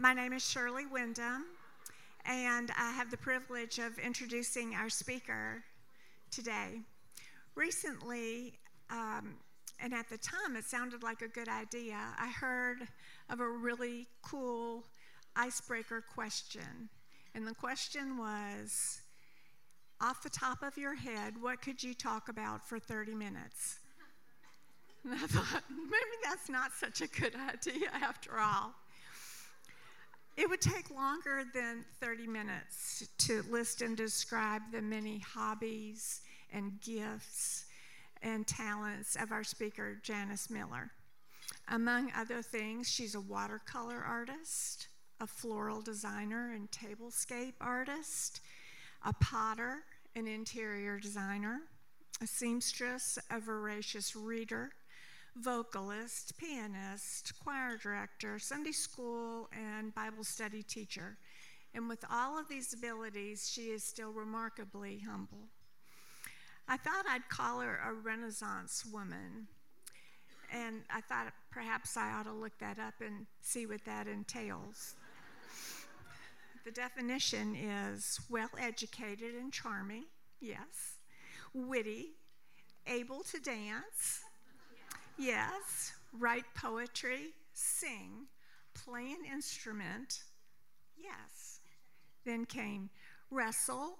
My name is Shirley Wyndham, and I have the privilege of introducing our speaker today. Recently, and at the time it sounded like a good idea, I heard of a really cool icebreaker question. And the question was, off the top of your head, what could you talk about for 30 minutes? And I thought, maybe that's not such a good idea after all. It would take longer than 30 minutes to list and describe the many hobbies and gifts and talents of our speaker, Janice Miller. Among other things, she's a watercolor artist, a floral designer and tablescape artist, a potter, an interior designer, a seamstress, a voracious reader, vocalist, pianist, choir director, Sunday school, and Bible study teacher. And with all of these abilities, she is still remarkably humble. I thought I'd call her a Renaissance woman, and I thought perhaps I ought to look that up and see what that entails. The definition is well-educated and charming, yes, witty, able to dance, yes, write poetry, sing, play an instrument, yes. Then came wrestle,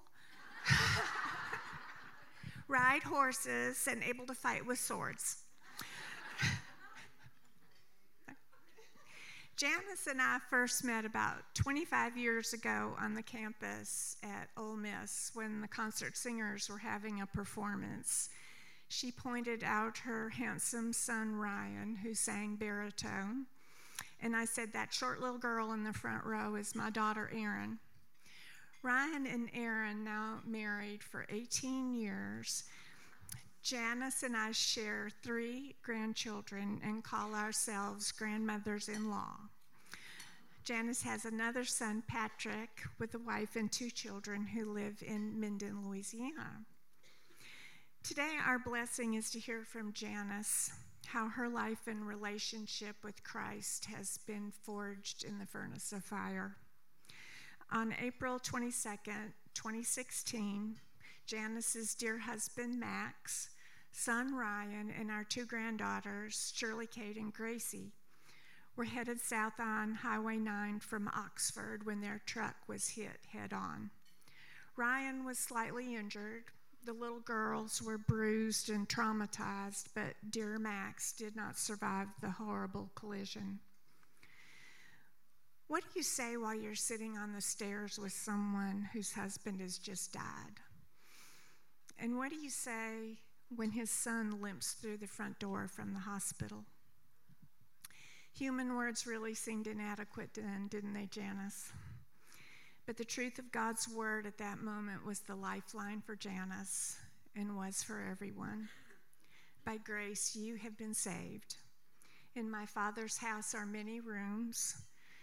ride horses, and able to fight with swords. Janice and I first met about 25 years ago on the campus at Ole Miss when the concert singers were having a performance. She pointed out her handsome son, Ryan, who sang baritone. And I said, that short little girl in the front row is my daughter, Erin. Ryan and Erin, now married for 18 years. Janice and I share 3 grandchildren and call ourselves grandmothers-in-law. Janice has another son, Patrick, with a wife and 2 children who live in Minden, Louisiana. Today, our blessing is to hear from Janice how her life and relationship with Christ has been forged in the furnace of fire. On April 22nd, 2016, Janice's dear husband, Max, son, Ryan, and our 2 granddaughters, Shirley, Kate, and Gracie, were headed south on Highway 9 from Oxford when their truck was hit head-on. Ryan was slightly injured. The little girls were bruised and traumatized, but dear Max did not survive the horrible collision. What do you say while you're sitting on the stairs with someone whose husband has just died? And what do you say when his son limps through the front door from the hospital? Human words really seemed inadequate then, didn't they, Janice? But the truth of God's word at that moment was the lifeline for Janice and was for everyone. By grace, you have been saved. In my Father's house are many rooms.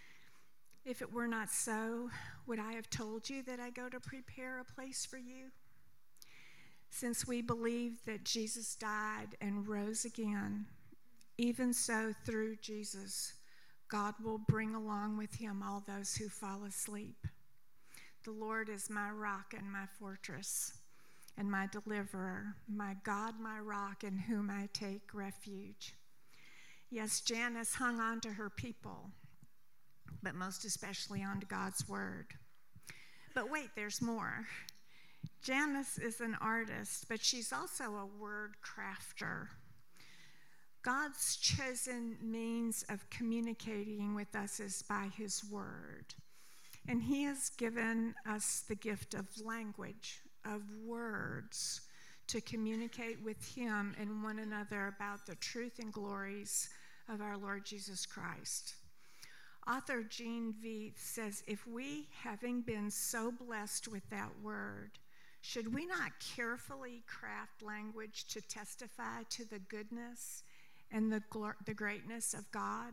If it were not so, would I have told you that I go to prepare a place for you? Since we believe that Jesus died and rose again, even so through Jesus, God will bring along with him all those who fall asleep. The Lord is my rock and my fortress and my deliverer, my God, my rock, in whom I take refuge. Yes, Janice hung on to her people, but most especially on to God's word. But wait, there's more. Janice is an artist, but she's also a word crafter. God's chosen means of communicating with us is by his word. And he has given us the gift of language, of words, to communicate with him and one another about the truth and glories of our Lord Jesus Christ. Author Gene Veith says, if we, having been so blessed with that word, should we not carefully craft language to testify to the goodness and the greatness of God?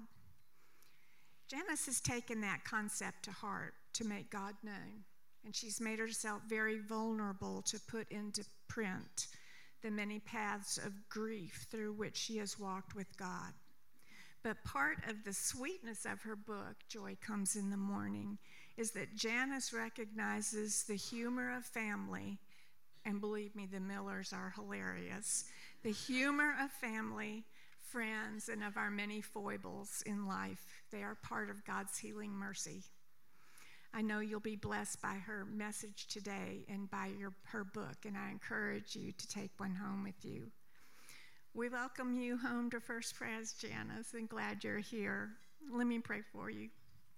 Janice has taken that concept to heart to make God known, and she's made herself very vulnerable to put into print the many paths of grief through which she has walked with God. But part of the sweetness of her book, Joy Comes in the Morning, is that Janice recognizes the humor of family, and believe me, the Millers are hilarious, the humor of family, friends, and of our many foibles in life. They are part of God's healing mercy. I know you'll be blessed by her message today and by her book, and I encourage you to take one home with you. We welcome you home to First Pres, Janice, and glad you're here. Let me pray for you.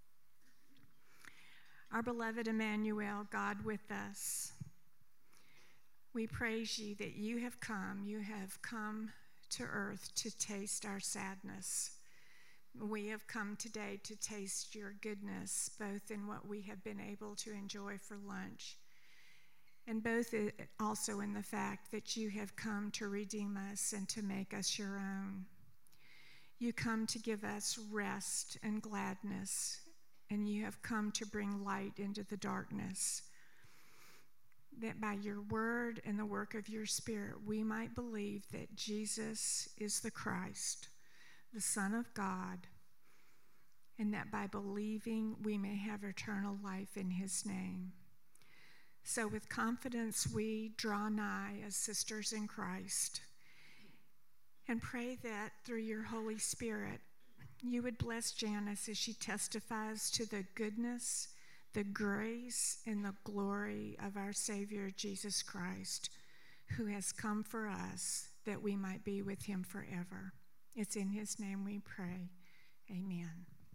Our beloved Emmanuel, God with us, we praise you that you have come to earth to taste our sadness. We have come today to taste your goodness, both in what we have been able to enjoy for lunch, and both also in the fact that you have come to redeem us and to make us your own. You come to give us rest and gladness, and you have come to bring light into the darkness, that by your word and the work of your Spirit, we might believe that Jesus is the Christ, the Son of God, and that by believing we may have eternal life in his name. So with confidence we draw nigh as sisters in Christ and pray that through your Holy Spirit you would bless Janice as she testifies to the goodness, the grace, and the glory of our Savior Jesus Christ, who has come for us that we might be with him forever. It's in his name we pray. Amen.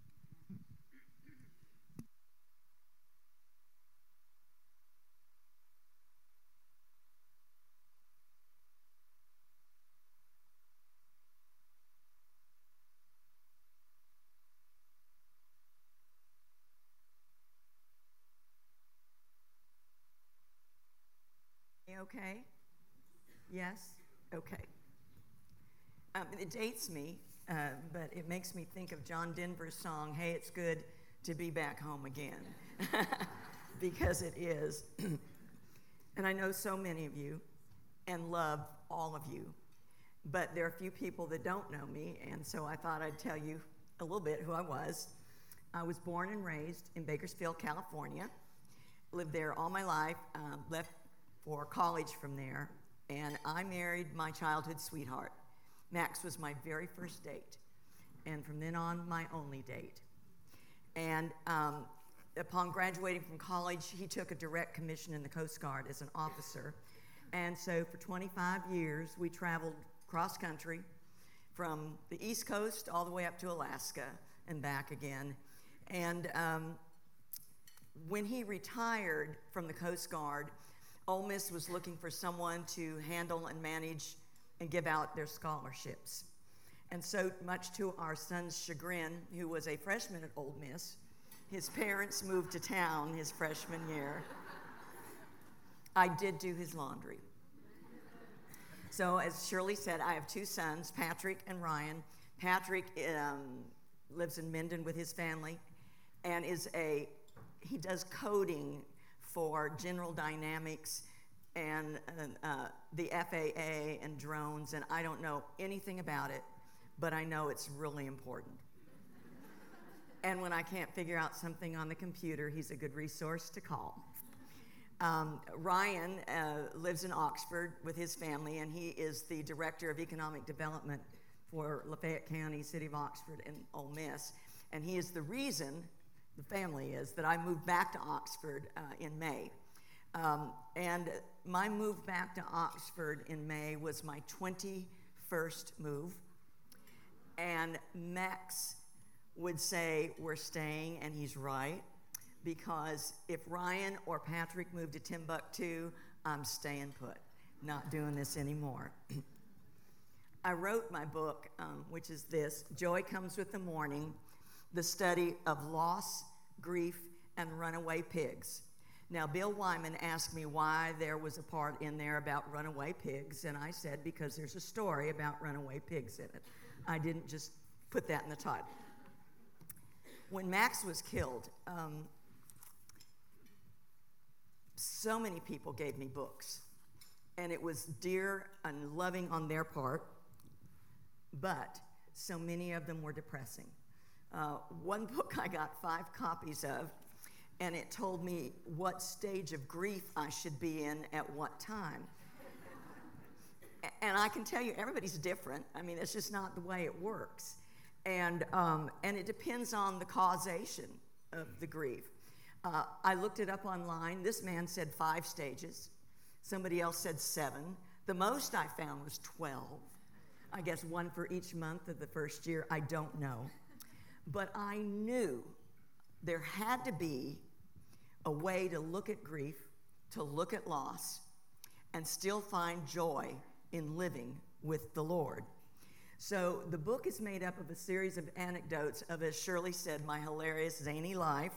Okay? Yes? Okay. It dates me, but it makes me think of John Denver's song, Hey, It's Good to Be Back Home Again, because it is. And I know so many of you and love all of you, but there are a few people that don't know me, and so I thought I'd tell you a little bit who I was. I was born and raised in Bakersfield, California, lived there all my life, left for college from there, and I married my childhood sweetheart. Max was my very first date, and from then on, my only date. And upon graduating from college, he took a direct commission in the Coast Guard as an officer, and so for 25 years, we traveled cross-country from the East Coast all the way up to Alaska and back again. And when he retired from the Coast Guard, Ole Miss was looking for someone to handle and manage and give out their scholarships. And so much to our son's chagrin, who was a freshman at Ole Miss, his parents moved to town his freshman year. I did do his laundry. So as Shirley said, I have two sons, Patrick and Ryan. Patrick lives in Minden with his family and he does coding for General Dynamics and the FAA and drones, and I don't know anything about it, but I know it's really important. And when I can't figure out something on the computer, he's a good resource to call. Ryan lives in Oxford with his family, and he is the Director of Economic Development for Lafayette County, City of Oxford, and Ole Miss. And he is the reason, the family is, that I moved back to Oxford in May. And my move back to Oxford in May was my 21st move. And Max would say, we're staying, and he's right, because if Ryan or Patrick moved to Timbuktu, I'm staying put, not doing this anymore. I wrote my book, which is this, Joy Comes with the Morning, the study of loss, grief, and runaway pigs. Now, Bill Wyman asked me why there was a part in there about runaway pigs, and I said because there's a story about runaway pigs in it. I didn't just put that in the title. When Max was killed, so many people gave me books, and it was dear and loving on their part, but so many of them were depressing. One book I got 5 copies of, and it told me what stage of grief I should be in at what time. And I can tell you, everybody's different. I mean, it's just not the way it works. And it depends on the causation of the grief. I looked it up online. This man said 5 stages. Somebody else said 7. The most I found was 12. I guess 1 for each month of the first year. I don't know. But I knew there had to be a way to look at grief, to look at loss, and still find joy in living with the Lord. So the book is made up of a series of anecdotes of, as Shirley said, my hilarious, zany life.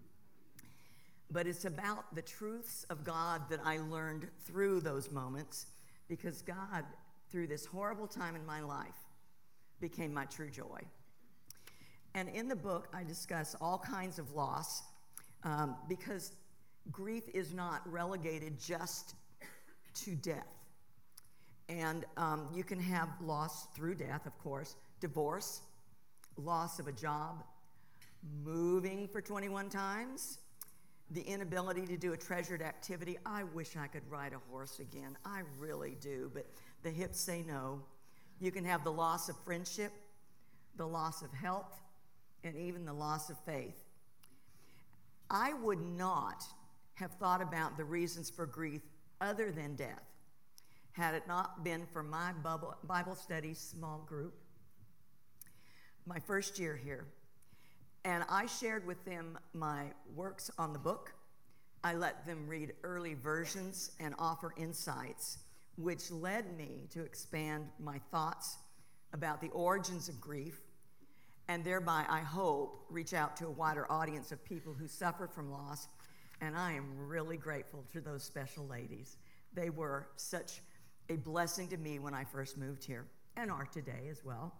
But it's about the truths of God that I learned through those moments, because God, through this horrible time in my life, became my true joy. And in the book, I discuss all kinds of loss, because grief is not relegated just to death. And you can have loss through death, of course, divorce, loss of a job, moving for 21 times, the inability to do a treasured activity. I wish I could ride a horse again. I really do, but the hips say no. You can have the loss of friendship, the loss of health, and even the loss of faith. I would not have thought about the reasons for grief other than death had it not been for my Bible study small group, my first year here. And I shared with them my works on the book. I let them read early versions and offer insights, which led me to expand my thoughts about the origins of grief, and thereby, I hope, reach out to a wider audience of people who suffer from loss. And I am really grateful to those special ladies. They were such a blessing to me when I first moved here, and are today as well.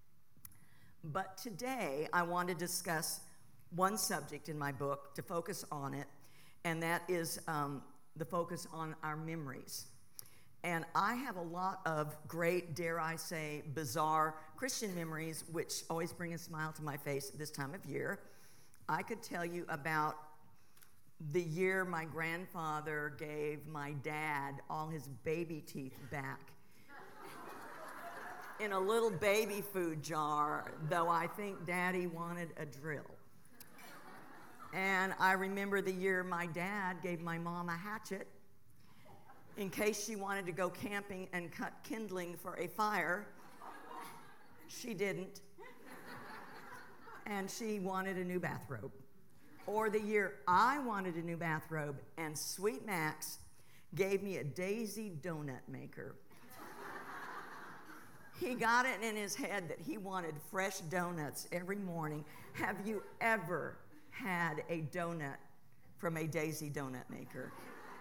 But today, I want to discuss one subject in my book, to focus on it, and that is the focus on our memories. And I have a lot of great, dare I say, bizarre Christian memories, which always bring a smile to my face at this time of year. I could tell you about the year my grandfather gave my dad all his baby teeth back in a little baby food jar, though I think Daddy wanted a drill. And I remember the year my dad gave my mom a hatchet in case she wanted to go camping and cut kindling for a fire. She didn't. And she wanted a new bathrobe. Or the year I wanted a new bathrobe and Sweet Max gave me a Daisy donut maker. He got it in his head that he wanted fresh donuts every morning. Have you ever had a donut from a Daisy donut maker?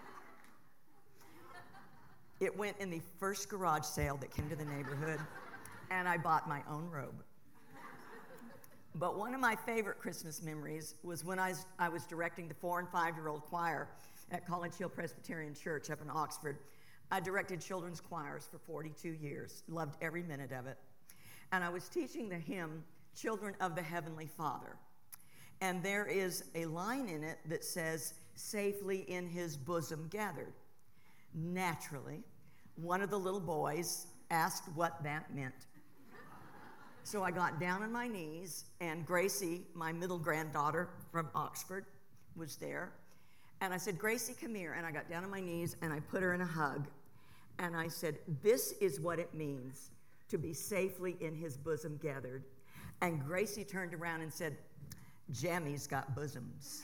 It went in the first garage sale that came to the neighborhood, and I bought my own robe. But one of my favorite Christmas memories was when I was directing the 4- and 5-year-old choir at College Hill Presbyterian Church up in Oxford. I directed children's choirs for 42 years, loved every minute of it. And I was teaching the hymn, Children of the Heavenly Father. And there is a line in it that says, safely in his bosom gathered. Naturally, one of the little boys asked what that meant. So I got down on my knees, and Gracie, my middle granddaughter from Oxford, was there. And I said, Gracie, come here. And I got down on my knees, and I put her in a hug. And I said, this is what it means to be safely in his bosom gathered. And Gracie turned around and said, Jammy's got bosoms.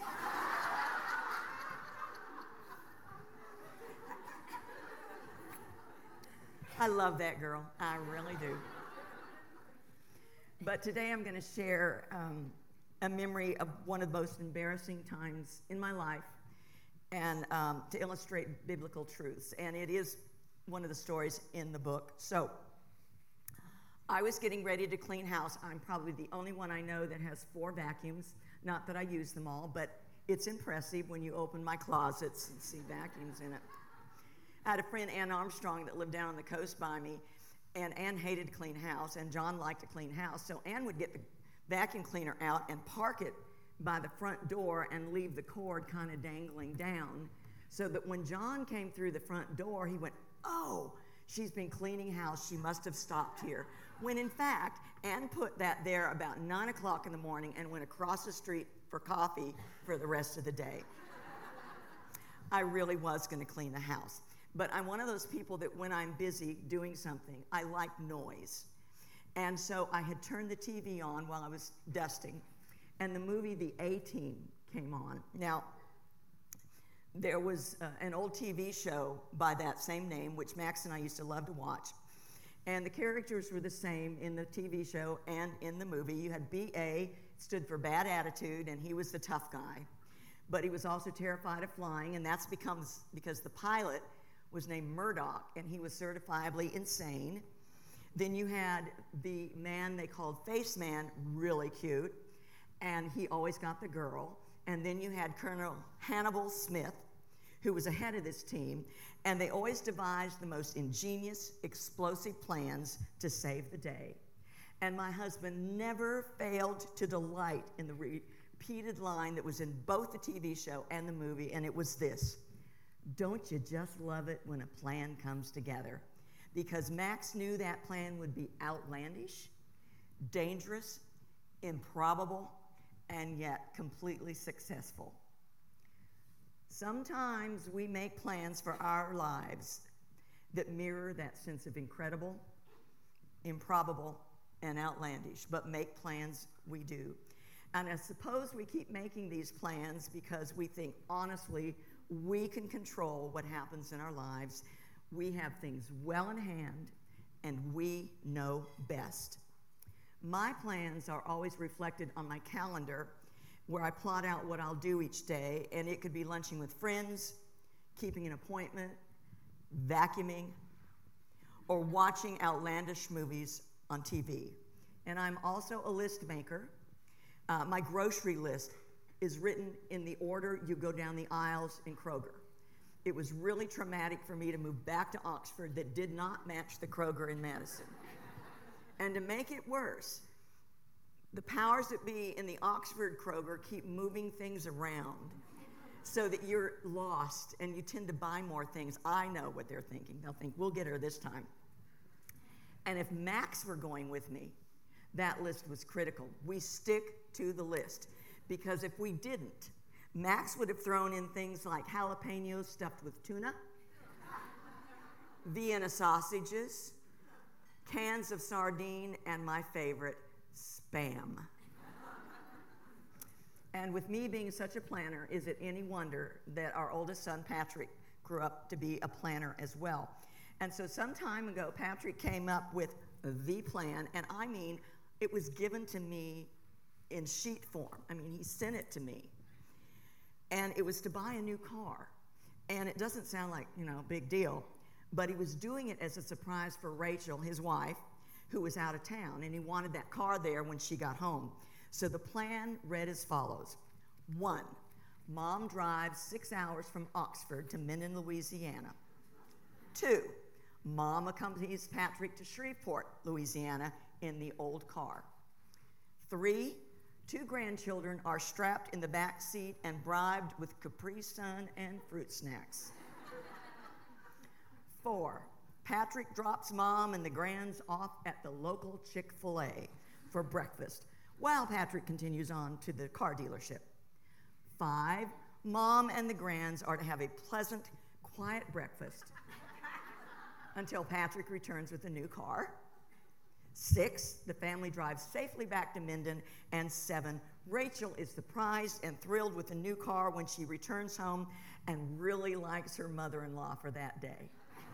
I love that girl. I really do. But today I'm going to share a memory of one of the most embarrassing times in my life, and to illustrate biblical truths. And it is one of the stories in the book. So I was getting ready to clean house. I'm probably the only one I know that has 4 vacuums. Not that I use them all, but it's impressive when you open my closets and see vacuums in it. I had a friend, Ann Armstrong, that lived down on the coast by me, And Ann hated to clean house, and John liked to clean house. So Ann would get the vacuum cleaner out and park it by the front door and leave the cord kind of dangling down, so that when John came through the front door, he went, "Oh, she's been cleaning house. She must have stopped here." When in fact, Ann put that there about 9 o'clock in the morning and went across the street for coffee for the rest of the day. I really was going to clean the house. But I'm one of those people that when I'm busy doing something, I like noise. And so I had turned the TV on while I was dusting, and the movie The A-Team came on. Now, there was an old TV show by that same name, which Max and I used to love to watch. And the characters were the same in the TV show and in the movie. You had B.A., stood for bad attitude, and he was the tough guy. But he was also terrified of flying, and that's because the pilot was named Murdoch, and he was certifiably insane. Then you had the man they called Face Man, really cute, and he always got the girl. And then you had Colonel Hannibal Smith, who was ahead of this team, and they always devised the most ingenious, explosive plans to save the day. And my husband never failed to delight in the repeated line that was in both the TV show and the movie, and it was this: "Don't you just love it when a plan comes together?" Because Max knew that plan would be outlandish, dangerous, improbable, and yet completely successful. Sometimes we make plans for our lives that mirror that sense of incredible, improbable, and outlandish, but make plans we do. And I suppose we keep making these plans because we think, honestly, we can control what happens in our lives. We have things well in hand, and we know best. My plans are always reflected on my calendar, where I plot out what I'll do each day, and it could be lunching with friends, keeping an appointment, vacuuming, or watching outlandish movies on TV. And I'm also a list maker. My grocery list is written in the order you go down the aisles in Kroger. It was really traumatic for me to move back to Oxford that did not match the Kroger in Madison. And to make it worse, the powers that be in the Oxford Kroger keep moving things around so that you're lost and you tend to buy more things. I know what they're thinking. They'll think, we'll get her this time. And if Max were going with me, that list was critical. We stick to the list, because if we didn't, Max would have thrown in things like jalapenos stuffed with tuna, Vienna sausages, cans of sardine, and my favorite, Spam. And with me being such a planner, is it any wonder that our oldest son, Patrick, grew up to be a planner as well? And so some time ago, Patrick came up with the plan, and I mean, it was given to me in sheet form. I mean, he sent it to me. And it was to buy a new car. And it doesn't sound like, big deal, but he was doing it as a surprise for Rachel, his wife, who was out of town, and he wanted that car there when she got home. So the plan read as follows. 1, Mom drives 6 hours from Oxford to Minden, Louisiana. 2, Mom accompanies Patrick to Shreveport, Louisiana in the old car. 3, 2 grandchildren are strapped in the back seat and bribed with Capri Sun and fruit snacks. 4, Patrick drops Mom and the grands off at the local Chick-fil-A for breakfast, while Patrick continues on to the car dealership. 5, Mom and the grands are to have a pleasant, quiet breakfast until Patrick returns with a new car. 6, the family drives safely back to Minden. And 7, Rachel is surprised and thrilled with the new car when she returns home and really likes her mother-in-law for that day.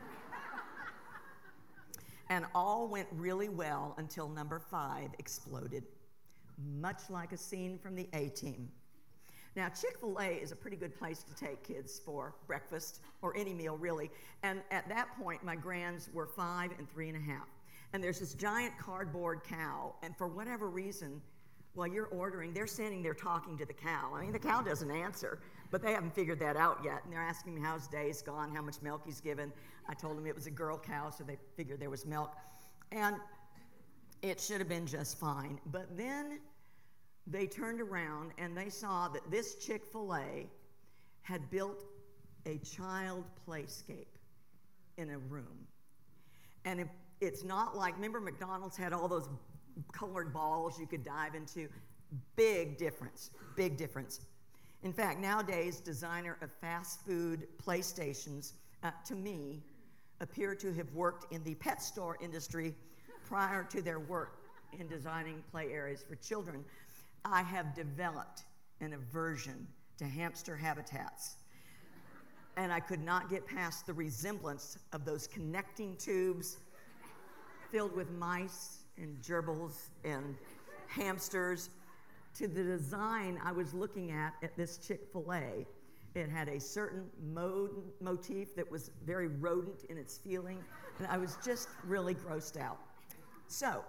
And all went really well until number 5 exploded, much like a scene from The A-Team. Now, Chick-fil-A is a pretty good place to take kids for breakfast, or any meal, really. And at that point, my grands were 5 and 3.5. And there's this giant cardboard cow, and for whatever reason, while you're ordering, they're standing there talking to the cow. I mean, the cow doesn't answer, but they haven't figured that out yet. And they're asking me how his day's gone, how much milk he's given. I told them it was a girl cow, so they figured there was milk. And it should have been just fine. But then they turned around and they saw that this Chick-fil-A had built a child playscape in a room. And it's not like, remember McDonald's had all those colored balls you could dive into? Big difference, big difference. In fact, nowadays, designer of fast food PlayStations, to me, appear to have worked in the pet store industry prior to their work in designing play areas for children. I have developed an aversion to hamster habitats. And I could not get past the resemblance of those connecting tubes filled with mice and gerbils and hamsters to the design I was looking at this Chick-fil-A. It had a certain motif that was very rodent in its feeling, and I was just really grossed out. So,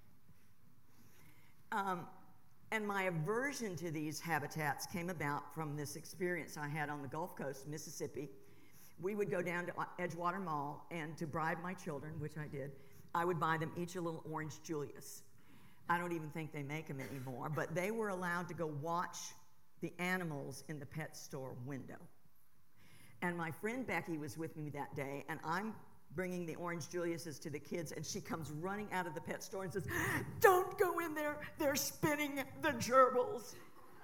and my aversion to these habitats came about from this experience I had on the Gulf Coast, Mississippi. We would go down to Edgewater Mall, and to bribe my children, which I did, I would buy them each a little Orange Julius. I don't even think they make them anymore, but they were allowed to go watch the animals in the pet store window. And my friend Becky was with me that day, and I'm bringing the Orange Juliuses to the kids, and she comes running out of the pet store and says, "Don't go in there, they're spinning the gerbils."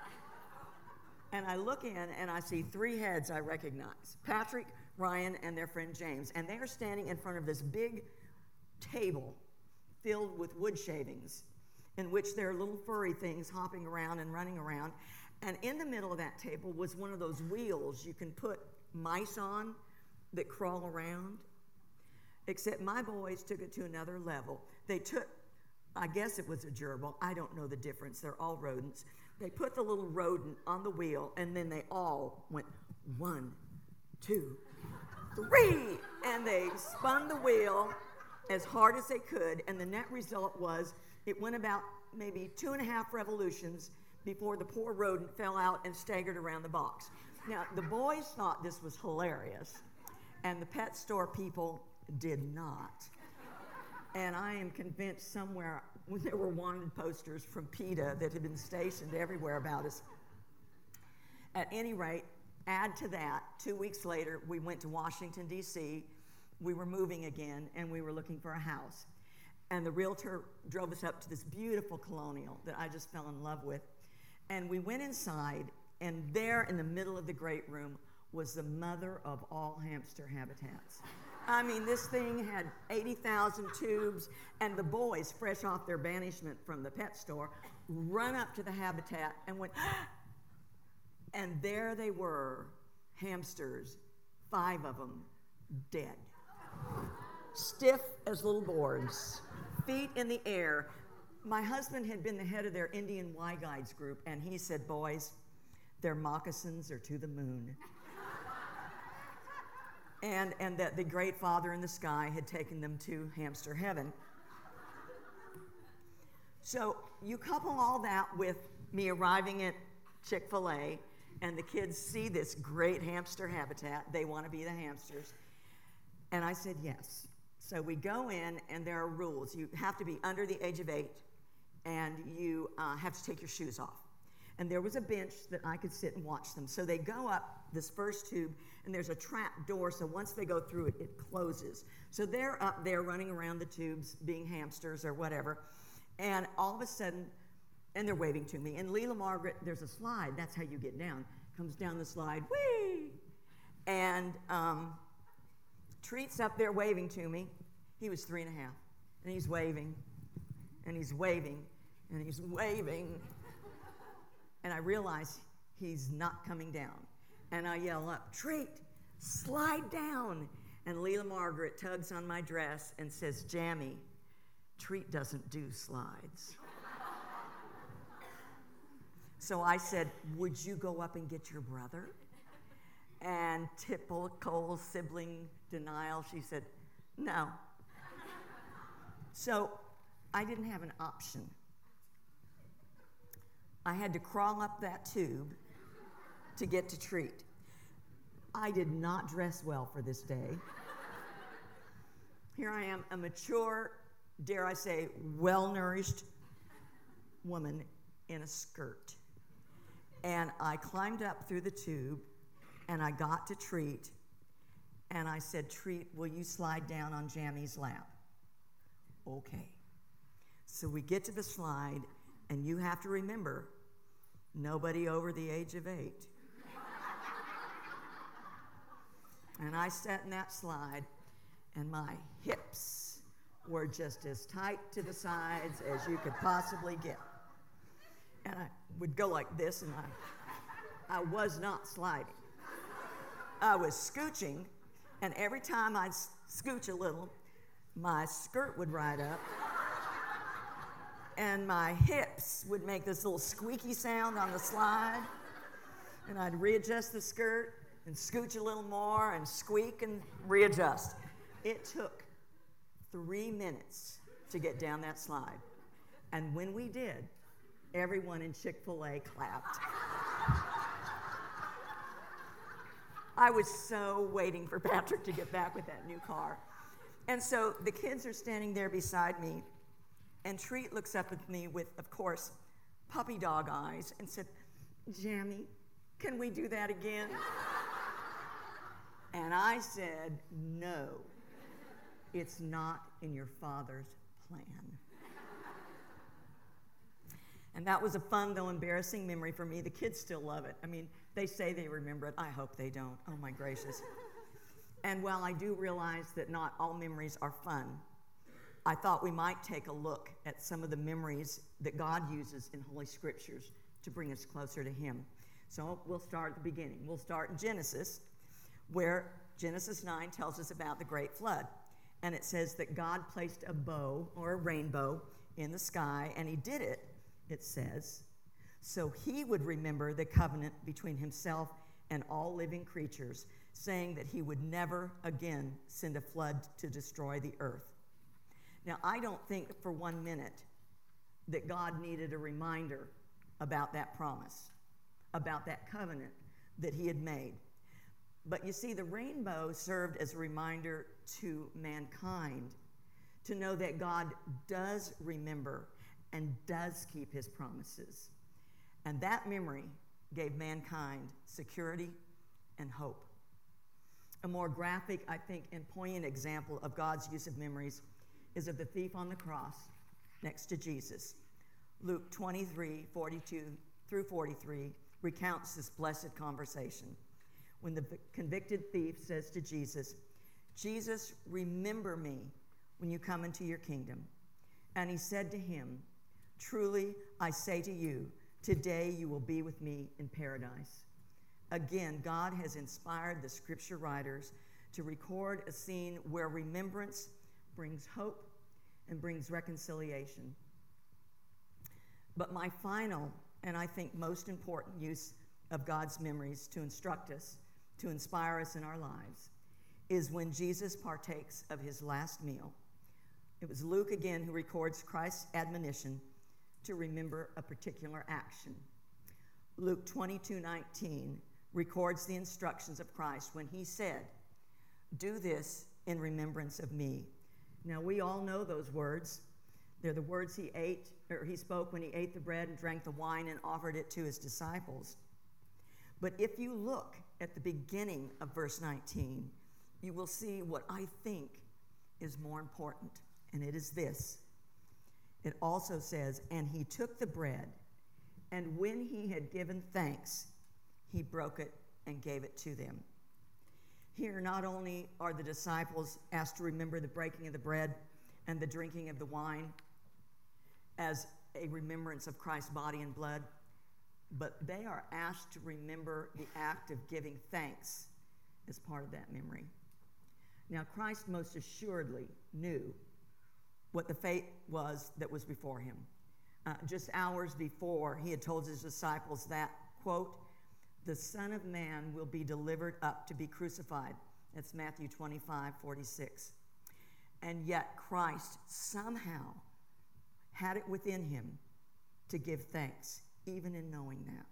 And I look in and I see three heads I recognize, Patrick, Ryan, and their friend James, and they are standing in front of this big table filled with wood shavings in which there are little furry things hopping around and running around. And in the middle of that table was one of those wheels you can put mice on that crawl around. Except my boys took it to another level. They took, I guess it was a gerbil, I don't know the difference, they're all rodents. They put the little rodent on the wheel, and then they all went 1, 2, 3, and they spun the wheel as hard as they could, and the net result was it went about maybe 2.5 revolutions before the poor rodent fell out and staggered around the box. Now, the boys thought this was hilarious, and the pet store people did not. And I am convinced somewhere there were wanted posters from PETA that had been stationed everywhere about us. At any rate, add to that, 2 weeks later, we went to Washington, D.C. We were moving again, and we were looking for a house. And the realtor drove us up to this beautiful colonial that I just fell in love with. And we went inside, and there in the middle of the great room was the mother of all hamster habitats. I mean, this thing had 80,000 tubes, and the boys, fresh off their banishment from the pet store, run up to the habitat and went, and there they were, hamsters, 5 of them, dead. Stiff as little boards, feet in the air. My husband had been the head of their Indian Y Guides group, and he said, "Boys, their moccasins are to the moon." And that the great Father in the sky had taken them to hamster heaven. So you couple all that with me arriving at Chick-fil-A, and the kids see this great hamster habitat. They want to be the hamsters. And I said yes. So we go in, and there are rules. You have to be under the age of 8, and you have to take your shoes off. And there was a bench that I could sit and watch them. So they go up this first tube, and there's a trap door, so once they go through it, it closes. So they're up there running around the tubes, being hamsters or whatever, and all of a sudden, and they're waving to me. And Leela Margaret, there's a slide, that's how you get down, comes down the slide, whee! And Treat's up there waving to me. He was 3.5, and he's waving, and he's waving, and he's waving. And I realize he's not coming down. And I yell up, "Treat, slide down." And Leela Margaret tugs on my dress and says, "Jammy, Treat doesn't do slides." So I said, "Would you go up and get your brother?" And typical sibling denial, she said, "No." So I didn't have an option. I had to crawl up that tube to get to Treat. I did not dress well for this day. Here I am, a mature dare I say, well-nourished woman in a skirt. And I climbed up through the tube, and I got to Treat, and I said, Treat, will you slide down on Jammy's lap? Okay. So we get to the slide, and you have to remember, nobody over the age of 8. And I sat in that slide, and my hips were just as tight to the sides as you could possibly get. And I would go like this, and I was not sliding. I was scooching, and every time I'd scooch a little, my skirt would ride up, and my hips would make this little squeaky sound on the slide, and I'd readjust the skirt and scooch a little more and squeak and readjust. It took 3 minutes to get down that slide. And when we did, everyone in Chick-fil-A clapped. I was so waiting for Patrick to get back with that new car. And so the kids are standing there beside me, and Treat looks up at me with, of course, puppy dog eyes and said, Jammy, can we do that again? And I said, no, it's not in your father's plan. And that was a fun, though embarrassing memory for me. The kids still love it. I mean, they say they remember it. I hope they don't. Oh, my gracious. And while I do realize that not all memories are fun, I thought we might take a look at some of the memories that God uses in Holy Scriptures to bring us closer to Him. So we'll start at the beginning. We'll start in Genesis, where Genesis 9 tells us about the great flood. And it says that God placed a bow or a rainbow in the sky, and He did it, it says, so He would remember the covenant between Himself and all living creatures, saying that He would never again send a flood to destroy the earth. Now, I don't think for 1 minute that God needed a reminder about that promise, about that covenant that He had made. But you see, the rainbow served as a reminder to mankind to know that God does remember and does keep His promises. And that memory gave mankind security and hope. A more graphic, I think, and poignant example of God's use of memories is of the thief on the cross next to Jesus. Luke 23, 42 through 43 recounts this blessed conversation when the convicted thief says to Jesus, Jesus, remember me when you come into your kingdom. And He said to him, truly, I say to you, today you will be with me in paradise. Again, God has inspired the scripture writers to record a scene where remembrance brings hope and brings reconciliation. But my final, and I think most important use of God's memories to instruct us, to inspire us in our lives, is when Jesus partakes of His last meal. It was Luke again who records Christ's admonition to remember a particular action. Luke 22:19 records the instructions of Christ when He said, do this in remembrance of me. Now, we all know those words. They're the words He spoke when He ate the bread and drank the wine and offered it to His disciples. But if you look at the beginning of verse 19, you will see what I think is more important, and it is this. It also says, and He took the bread, and when He had given thanks, He broke it and gave it to them. Here, not only are the disciples asked to remember the breaking of the bread and the drinking of the wine as a remembrance of Christ's body and blood, but they are asked to remember the act of giving thanks as part of that memory. Now, Christ most assuredly knew what the fate was that was before Him. Just hours before, He had told His disciples that, quote, the Son of Man will be delivered up to be crucified. That's Matthew 25:46. And yet Christ somehow had it within Him to give thanks, even in knowing that.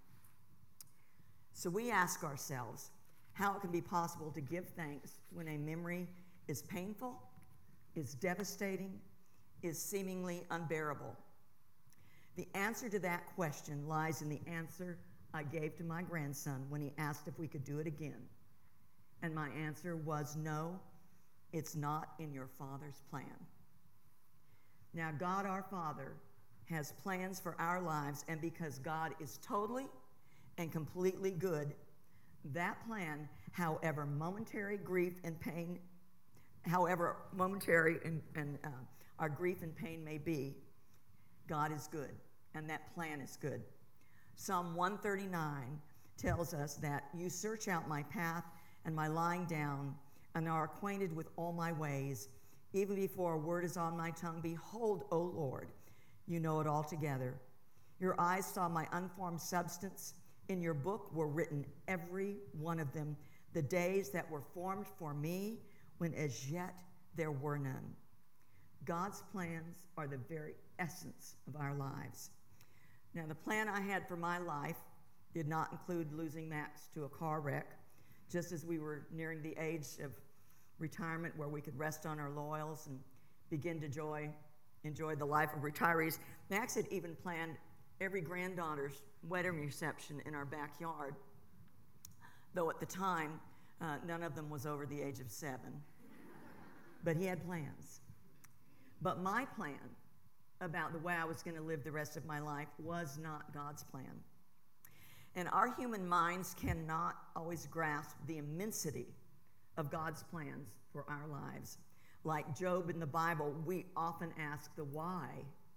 So we ask ourselves how it can be possible to give thanks when a memory is painful, is devastating, is seemingly unbearable? The answer to that question lies in the answer I gave to my grandson when he asked if we could do it again. And my answer was, no, it's not in your Father's plan. Now, God our Father has plans for our lives, and because God is totally and completely good, that plan, however momentary grief and pain, however momentary our grief and pain may be, God is good, and that plan is good. Psalm 139 tells us that you search out my path and my lying down, and are acquainted with all my ways. Even before a word is on my tongue, behold, O Lord, you know it altogether. Your eyes saw my unformed substance. In your book were written, every one of them, the days that were formed for me, when as yet there were none. God's plans are the very essence of our lives. Now, the plan I had for my life did not include losing Max to a car wreck, just as we were nearing the age of retirement where we could rest on our laurels and begin to enjoy the life of retirees. Max had even planned every granddaughter's wedding reception in our backyard, though at the time, none of them was over the age of 7. But he had plans. But my plan about the way I was going to live the rest of my life was not God's plan. And our human minds cannot always grasp the immensity of God's plans for our lives. Like Job in the Bible, we often ask the why,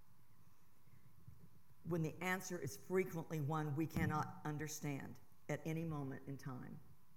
when the answer is frequently one we cannot understand at any moment in time.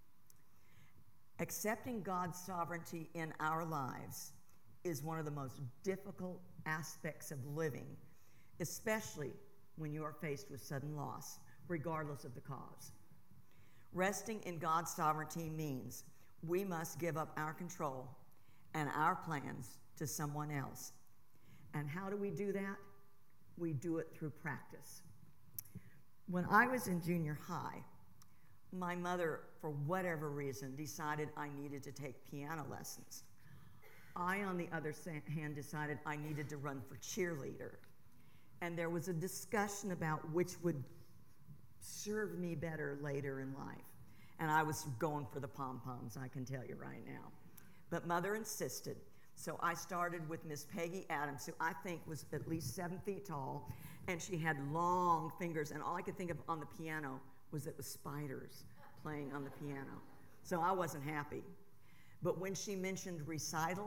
Accepting God's sovereignty in our lives is one of the most difficult aspects of living, especially when you are faced with sudden loss, regardless of the cause. Resting in God's sovereignty means we must give up our control and our plans to someone else. And how do we do that? We do it through practice. When I was in junior high, my mother, for whatever reason, decided I needed to take piano lessons. I, on the other hand, decided I needed to run for cheerleader. And there was a discussion about which would serve me better later in life. And I was going for the pom-poms, I can tell you right now. But Mother insisted. So I started with Miss Peggy Adams, who I think was at least 7 feet tall, and she had long fingers, and all I could think of on the piano was it was spiders playing on the piano. So I wasn't happy. But when she mentioned recital,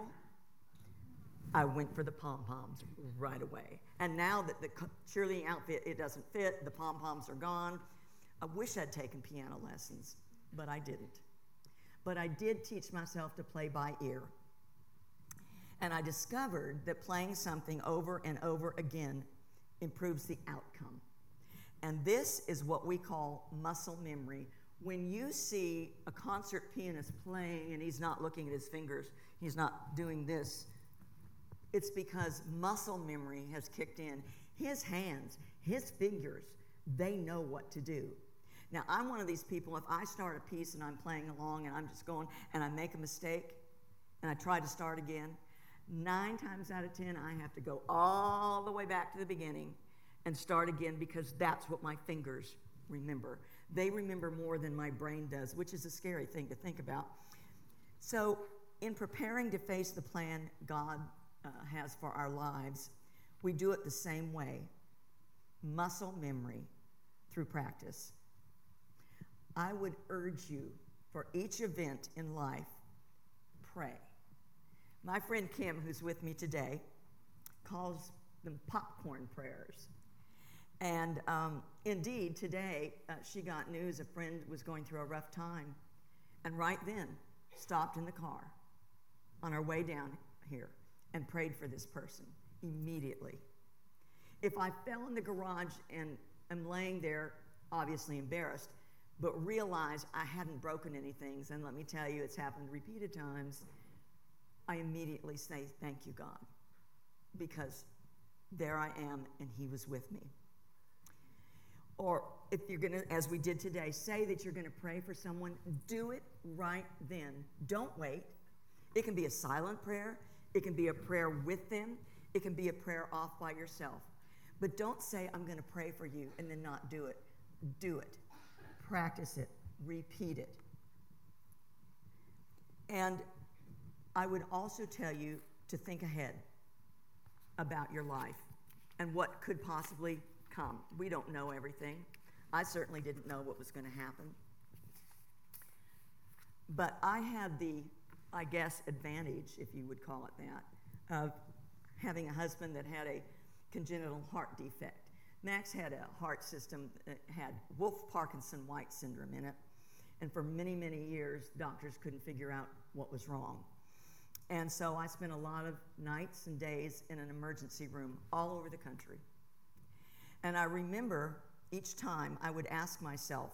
I went for the pom-poms right away. And now that the cheerleading outfit, it doesn't fit, the pom-poms are gone, I wish I'd taken piano lessons, but I didn't. But I did teach myself to play by ear. And I discovered that playing something over and over again improves the outcome. And this is what we call muscle memory. When you see a concert pianist playing and he's not looking at his fingers, he's not doing this, it's because muscle memory has kicked in. His hands, his fingers, they know what to do. Now, I'm one of these people, if I start a piece and I'm playing along and I'm just going and I make a mistake and I try to start again, 9 times out of 10, I have to go all the way back to the beginning and start again because that's what my fingers remember. They remember more than my brain does, which is a scary thing to think about. So in preparing to face the plan God has for our lives, we do it the same way, muscle memory through practice. I would urge you for each event in life, pray. My friend Kim, who's with me today, calls them popcorn prayers. And indeed, today, she got news a friend was going through a rough time, and right then stopped in the car on our way down here and prayed for this person immediately. If I fell in the garage and am laying there, obviously embarrassed, but realize I hadn't broken anything, and let me tell you, it's happened repeated times, I immediately say, thank you, God, because there I am, and he was with me. Or if you're going to, as we did today, say that you're going to pray for someone, do it right then. Don't wait. It can be a silent prayer. It can be a prayer with them. It can be a prayer off by yourself. But don't say, I'm going to pray for you, and then not do it. Do it. Practice it. Repeat it. And I would also tell you to think ahead about your life and what could possibly come. We don't know everything. I certainly didn't know what was going to happen. But I had the, I guess, advantage, if you would call it that, of having a husband that had a congenital heart defect. Max had a heart system that had Wolff-Parkinson-White syndrome in it, and for many, many years, doctors couldn't figure out what was wrong. And so I spent a lot of nights and days in an emergency room all over the country. And I remember each time I would ask myself,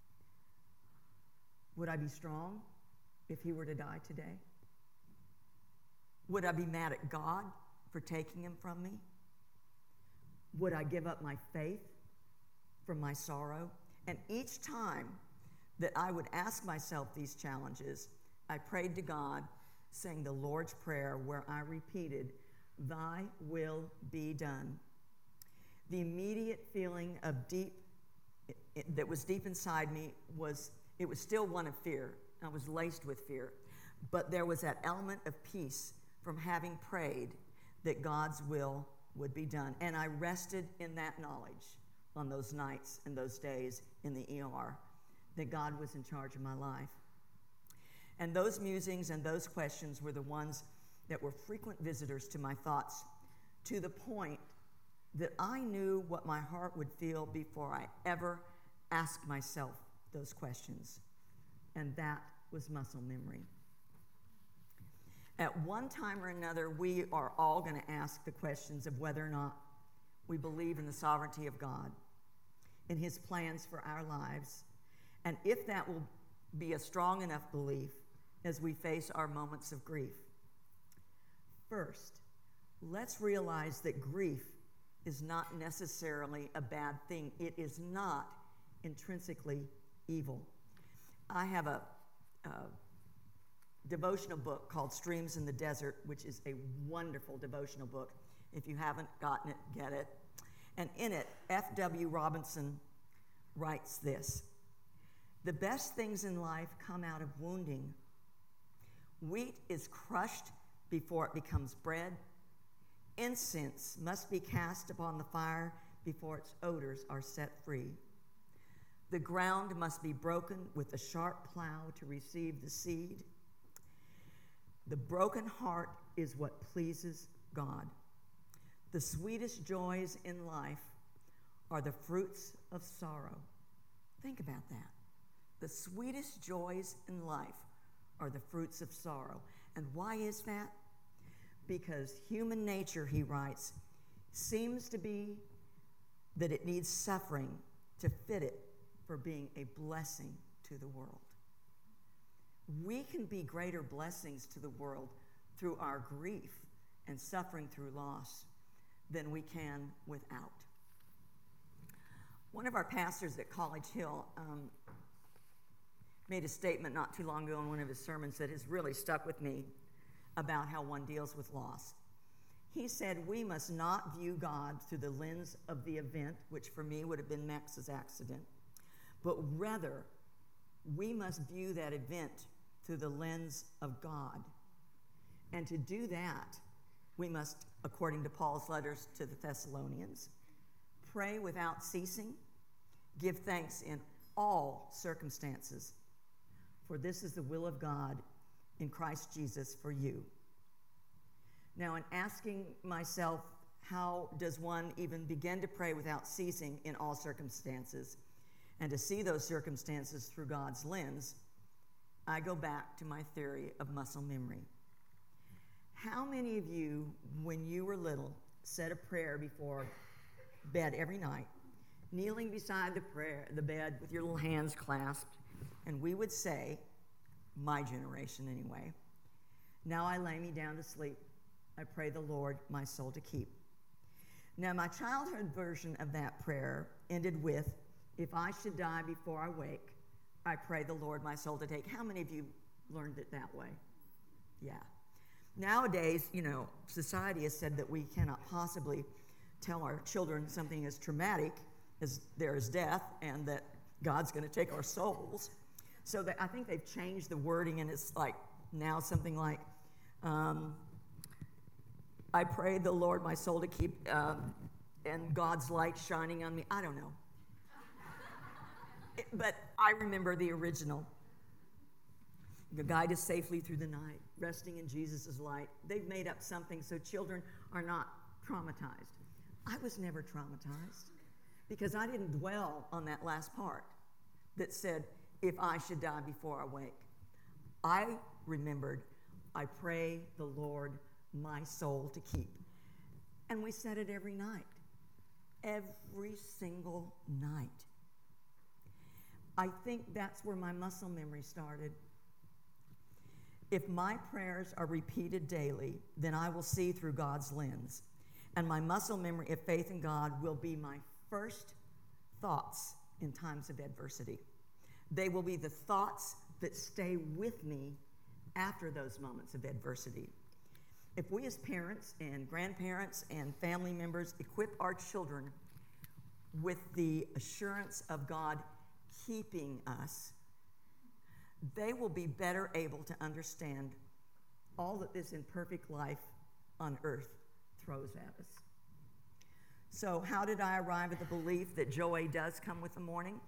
would I be strong if he were to die today? Would I be mad at God for taking him from me? Would I give up my faith from my sorrow? And each time that I would ask myself these challenges, I prayed to God, saying the Lord's Prayer, where I repeated, "Thy will be done." The immediate feeling of that was deep inside me was still one of fear. I was laced with fear. But there was that element of peace from having prayed that God's will would be done. And I rested in that knowledge on those nights and those days in the ER, that God was in charge of my life. And those musings and those questions were the ones that were frequent visitors to my thoughts, to the point that I knew what my heart would feel before I ever asked myself those questions. And that was muscle memory. At one time or another, we are all going to ask the questions of whether or not we believe in the sovereignty of God, in his plans for our lives, and if that will be a strong enough belief as we face our moments of grief. First, let's realize that grief is not necessarily a bad thing. It is not intrinsically evil. I have a devotional book called Streams in the Desert, which is a wonderful devotional book. If you haven't gotten it, get it. And in it, F.W. Robinson writes this: "The best things in life come out of wounding. Wheat is crushed before it becomes bread. Incense must be cast upon the fire before its odors are set free. The ground must be broken with a sharp plow to receive the seed. The broken heart is what pleases God. The sweetest joys in life are the fruits of sorrow." Think about that. The sweetest joys in life are the fruits of sorrow. And why is that? Because human nature, he writes, seems to be that it needs suffering to fit it for being a blessing to the world. We can be greater blessings to the world through our grief and suffering through loss than we can without. One of our pastors at College Hill made a statement not too long ago in one of his sermons that has really stuck with me about how one deals with loss. He said, we must not view God through the lens of the event, which for me would have been Max's accident, but rather we must view that event through the lens of God. And to do that, we must, according to Paul's letters to the Thessalonians, pray without ceasing, give thanks in all circumstances, for this is the will of God in Christ Jesus for you. Now, in asking myself, how does one even begin to pray without ceasing in all circumstances, and to see those circumstances through God's lens, I go back to my theory of muscle memory. How many of you, when you were little, said a prayer before bed every night, kneeling beside the bed with your little hands clasped, and we would say, my generation anyway, "Now I lay me down to sleep. I pray the Lord my soul to keep." Now, my childhood version of that prayer ended with, "If I should die before I wake, I pray the Lord my soul to take." How many of you learned it that way? Yeah. Nowadays, society has said that we cannot possibly tell our children something as traumatic as there is death and that God's going to take our souls. So I think they've changed the wording, and it's like now something like, I pray the Lord my soul to keep, and God's light shining on me. I don't know. But I remember the original. Guide us safely through the night, resting in Jesus' light. They've made up something so children are not traumatized. I was never traumatized because I didn't dwell on that last part that said, if I should die before I wake. I remembered, I pray the Lord my soul to keep. And we said it every night, every single night. I think that's where my muscle memory started. If my prayers are repeated daily, then I will see through God's lens. And my muscle memory of faith in God will be my first thoughts in times of adversity. They will be the thoughts that stay with me after those moments of adversity. If we as parents and grandparents and family members equip our children with the assurance of God keeping us, they will be better able to understand all that this imperfect life on earth throws at us. So how did I arrive at the belief that joy does come with the morning?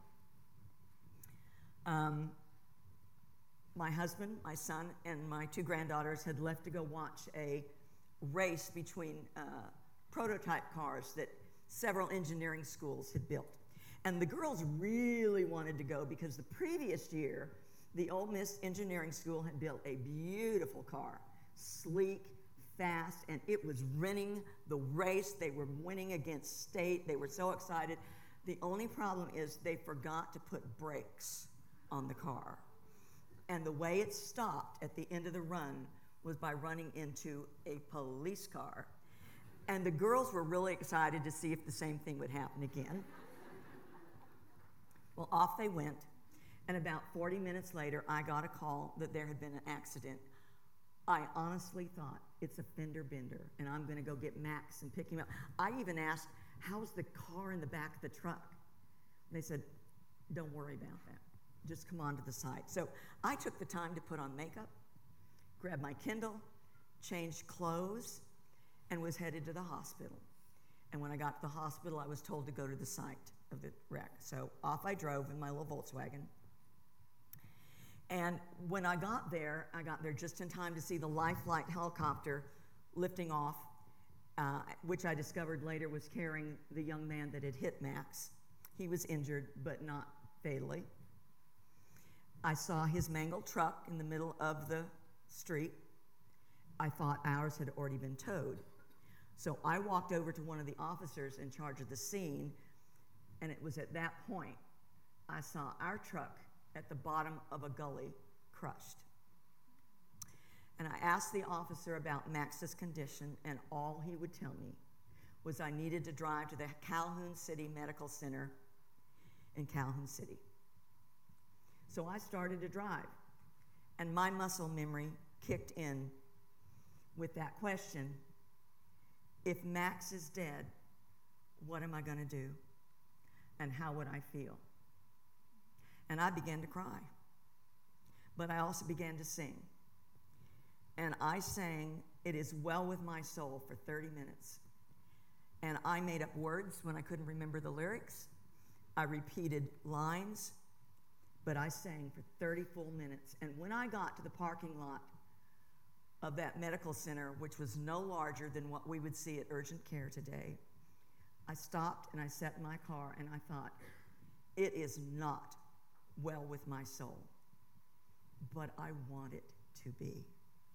My husband, my son, and my 2 granddaughters had left to go watch a race between prototype cars that several engineering schools had built. And the girls really wanted to go because the previous year, the Ole Miss Engineering School had built a beautiful car, sleek, fast, and it was winning the race. They were winning against state. They were so excited. The only problem is they forgot to put brakes on the car. And the way it stopped at the end of the run was by running into a police car. And the girls were really excited to see if the same thing would happen again. Well, off they went. And about 40 minutes later, I got a call that there had been an accident. I honestly thought, it's a fender bender, and I'm going to go get Max and pick him up. I even asked, how's the car in the back of the truck? And they said, don't worry about that. Just come on to the site. So I took the time to put on makeup, grab my Kindle, changed clothes, and was headed to the hospital. And when I got to the hospital, I was told to go to the site of the wreck. So off I drove in my little Volkswagen. And when I got there just in time to see the Life Flight helicopter lifting off, which I discovered later was carrying the young man that had hit Max. He was injured, but not fatally. I saw his mangled truck in the middle of the street. I thought ours had already been towed. So I walked over to one of the officers in charge of the scene, and it was at that point I saw our truck at the bottom of a gully, crushed. And I asked the officer about Max's condition, and all he would tell me was I needed to drive to the Calhoun City Medical Center in Calhoun City. So I started to drive, and my muscle memory kicked in with that question, if Max is dead, what am I going to do? And how would I feel? And I began to cry. But I also began to sing. And I sang, "It is well with my soul," for 30 minutes. And I made up words when I couldn't remember the lyrics. I repeated lines, but I sang for 30 full minutes. And when I got to the parking lot of that medical center, which was no larger than what we would see at urgent care today, I stopped and I sat in my car and I thought, it is not well with my soul, but I want it to be.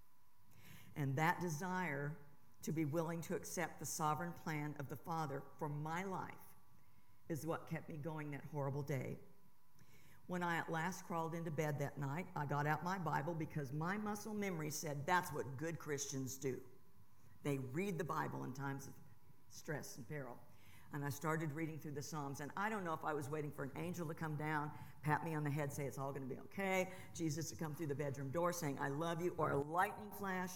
And that desire to be willing to accept the sovereign plan of the Father for my life is what kept me going that horrible day. When I at last crawled into bed that night, I got out my Bible because my muscle memory said that's what good Christians do. They read the Bible in times of stress and peril. And I started reading through the Psalms. And I don't know if I was waiting for an angel to come down, pat me on the head, say it's all going to be okay, Jesus to come through the bedroom door saying, I love you, or a lightning flash.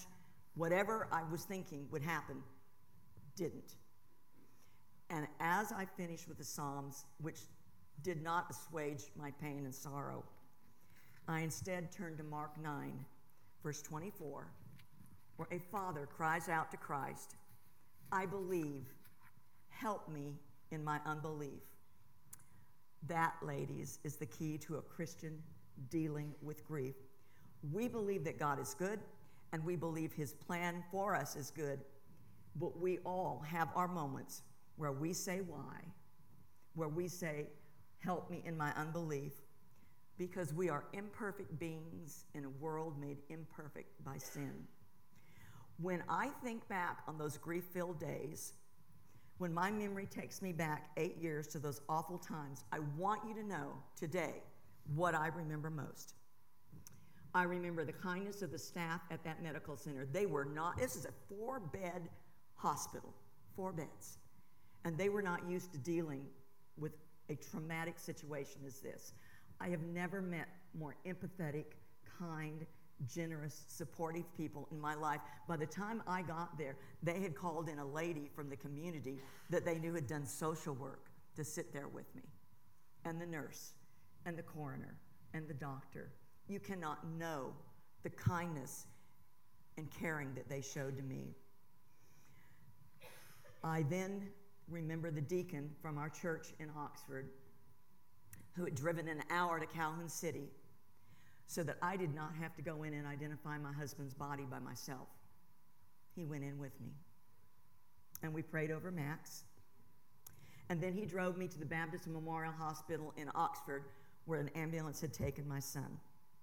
Whatever I was thinking would happen, didn't. And as I finished with the Psalms, which did not assuage my pain and sorrow, I instead turned to Mark 9, verse 24, where a father cries out to Christ, "I believe, help me in my unbelief." That, ladies, is the key to a Christian dealing with grief. We believe that God is good, and we believe his plan for us is good, but we all have our moments where we say why, where we say, "Help me in my unbelief," because we are imperfect beings in a world made imperfect by sin. When I think back on those grief-filled days, when my memory takes me back 8 years to those awful times, I want you to know today what I remember most. I remember the kindness of the staff at that medical center. They were not, this is a 4-bed hospital, 4 beds, and they were not used to dealing with a traumatic situation as this. I have never met more empathetic, kind, generous, supportive people in my life. By the time I got there, they had called in a lady from the community that they knew had done social work to sit there with me, and the nurse, and the coroner, and the doctor. You cannot know the kindness and caring that they showed to me. I then remember the deacon from our church in Oxford who had driven an hour to Calhoun City so that I did not have to go in and identify my husband's body by myself. He went in with me, and we prayed over Max. And then he drove me to the Baptist Memorial Hospital in Oxford, where an ambulance had taken my son.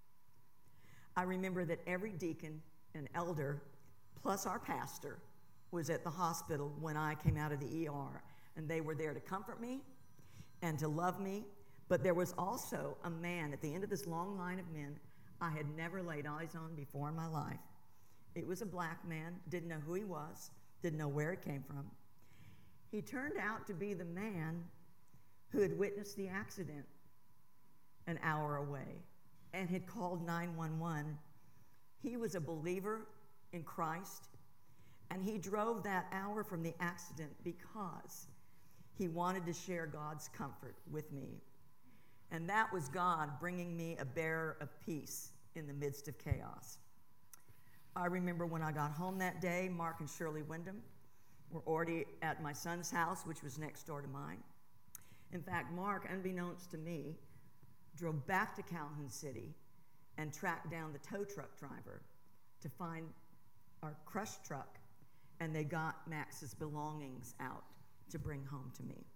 I remember that every deacon and elder, plus our pastor, was at the hospital when I came out of the ER, and they were there to comfort me and to love me. But there was also a man at the end of this long line of men I had never laid eyes on before in my life. It was a black man, didn't know who he was, didn't know where he came from. He turned out to be the man who had witnessed the accident an hour away and had called 911. He was a believer in Christ, and he drove that hour from the accident because he wanted to share God's comfort with me. And that was God bringing me a bearer of peace in the midst of chaos. I remember when I got home that day, Mark and Shirley Wyndham were already at my son's house, which was next door to mine. In fact, Mark, unbeknownst to me, drove back to Calhoun City and tracked down the tow truck driver to find our crushed truck, and they got Max's belongings out to bring home to me.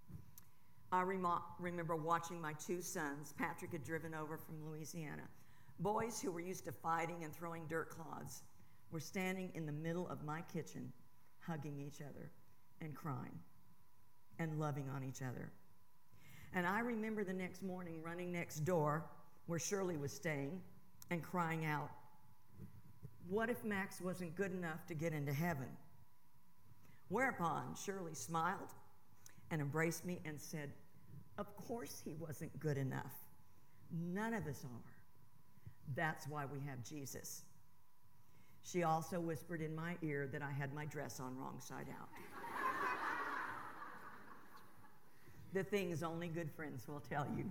I remember watching my 2 sons. Patrick had driven over from Louisiana. Boys who were used to fighting and throwing dirt clods were standing in the middle of my kitchen, hugging each other and crying and loving on each other. And I remember the next morning running next door where Shirley was staying and crying out, "What if Max wasn't good enough to get into heaven?" Whereupon Shirley smiled and embraced me and said, "Of course he wasn't good enough. None of us are. That's why we have Jesus." She also whispered in my ear that I had my dress on wrong side out. The things only good friends will tell you.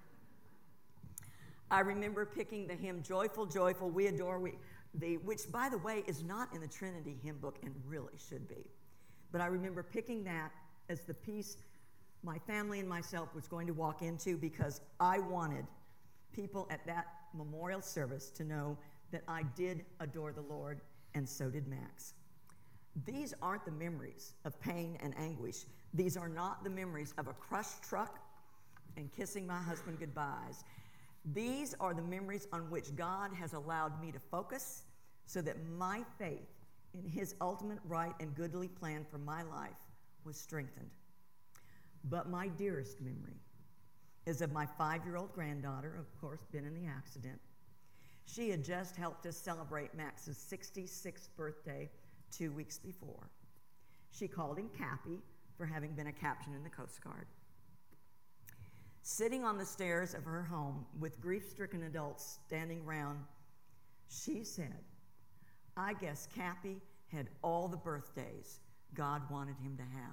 I remember picking the hymn, "Joyful, Joyful, We Adore Thee," which, by the way, is not in the Trinity hymn book and really should be. But I remember picking that as the piece my family and myself was going to walk into because I wanted people at that memorial service to know that I did adore the Lord, and so did Max. These aren't the memories of pain and anguish. These are not the memories of a crushed truck and kissing my husband goodbyes. These are the memories on which God has allowed me to focus so that my faith in his ultimate right and goodly plan for my life was strengthened. But my dearest memory is of my 5-year-old granddaughter, of course, been in the accident. She had just helped us celebrate Max's 66th birthday 2 weeks before. She called him Cappy for having been a captain in the Coast Guard. Sitting on the stairs of her home with grief-stricken adults standing around, she said, I guess Cappy had all the birthdays God wanted him to have.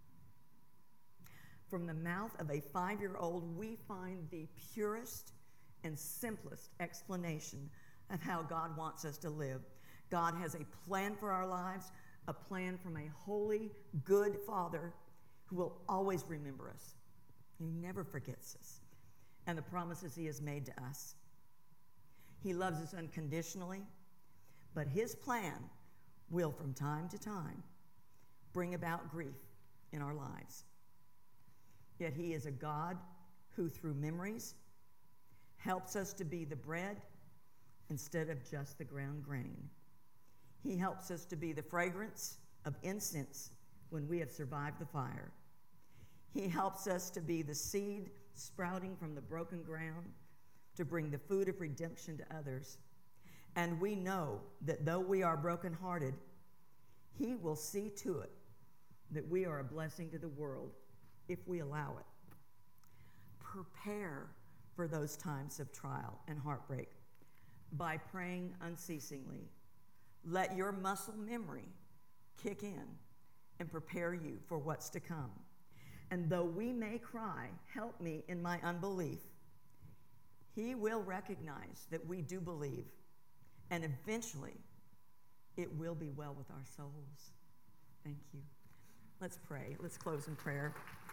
From the mouth of a 5-year-old, we find the purest and simplest explanation of how God wants us to live. God has a plan for our lives, a plan from a holy, good Father who will always remember us. He never forgets us, and the promises he has made to us. He loves us unconditionally, but his plan will, from time to time, bring about grief in our lives. Yet he is a God who, through memories, helps us to be the bread instead of just the ground grain. He helps us to be the fragrance of incense when we have survived the fire. He helps us to be the seed sprouting from the broken ground to bring the food of redemption to others. And we know that though we are brokenhearted, he will see to it that we are a blessing to the world if we allow it. Prepare for those times of trial and heartbreak by praying unceasingly. Let your muscle memory kick in and prepare you for what's to come. And though we may cry, "Help me in my unbelief," he will recognize that we do believe, and eventually it will be well with our souls. Thank you. Let's pray. Let's close in prayer.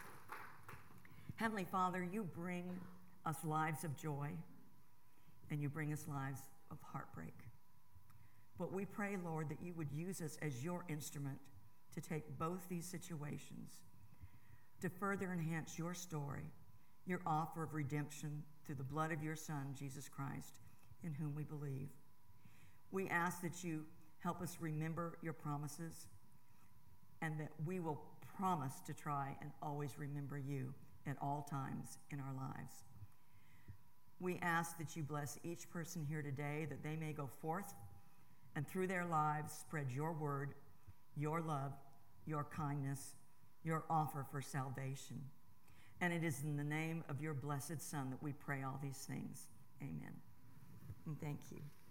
Heavenly Father, you bring us lives of joy, and you bring us lives of heartbreak. But we pray, Lord, that you would use us as your instrument to take both these situations to further enhance your story, your offer of redemption through the blood of your Son, Jesus Christ, in whom we believe. We ask that you help us remember your promises, and that we will promise to try and always remember you at all times in our lives. We ask that you bless each person here today, that they may go forth and through their lives spread your word, your love, your kindness, your offer for salvation. And it is in the name of your blessed Son that we pray all these things. Amen. And thank you.